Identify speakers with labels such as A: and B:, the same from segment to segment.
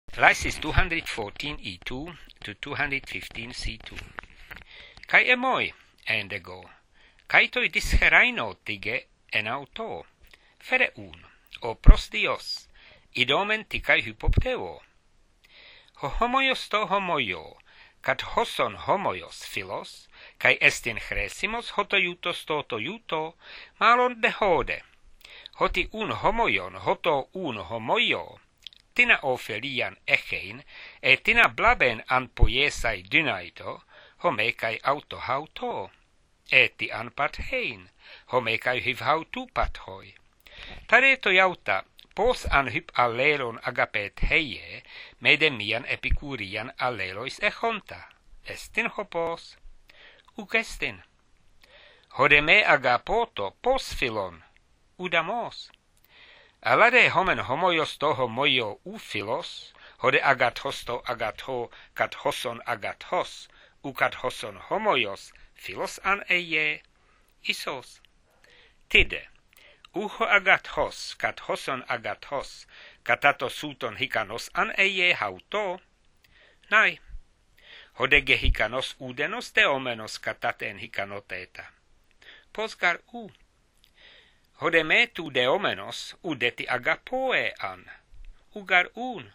A: Lysis 214 E2 to 215 C2. Kai emoi endego. Kai toi disheraino tige en auto. Fere un. O pros dios. Idomen tikai hypopteo. Ho homoios to homoio. Kat hoson homoios philos. Kai estin chresimos hotoiutos to toiuto. Malon de hode. Hoti un homoion hoto un homoio. Tina ofelian echein, tina blaben an poiesai dynaito, home kai auto hauto. Eti an pathein, home kai hyv hautu pathoi. Tareto jauta, pos an hyp allelon agapet heie, medemian epicurian allelois echonta. Estin hopos, ugestin. Hodeme agapoto pos philon, udamos. Alade homen homoios to homoio uphilos, hode agathos to agatho kat hoson agathos, kat hoson homoios philos an eie, isos. Tide, uho agathos kat hoson agathos, katato suton hikanos an eie hauto, nai. Hodege hikanos udenos te omenos kataten hikanoteta. Posgar u. Hodeme tu deomenos udeti agapoe an, ugar un.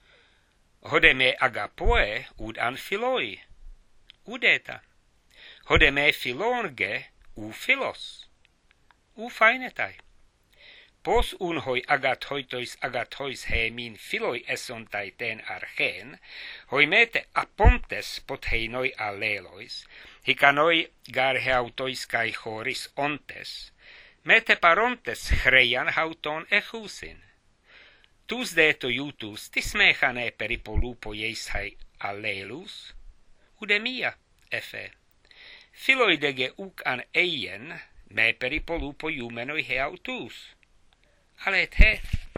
A: Hodeme agapoe ud an philoi, udeta. Hodeme philonge u philos, u fainetai. Pos un hoi agathois hemin philoi esontai ten archen, hoi mete apontes potheinoi allelois, hikanoi gar heautois kai choris ontes, mete parontes chreian hauton echusin. Tus deto iutus tismechane peripolupo ieishai allelus, udemia, efe. Philoidege uc an eien, me peripolupo iumenoi heautus. Alet he.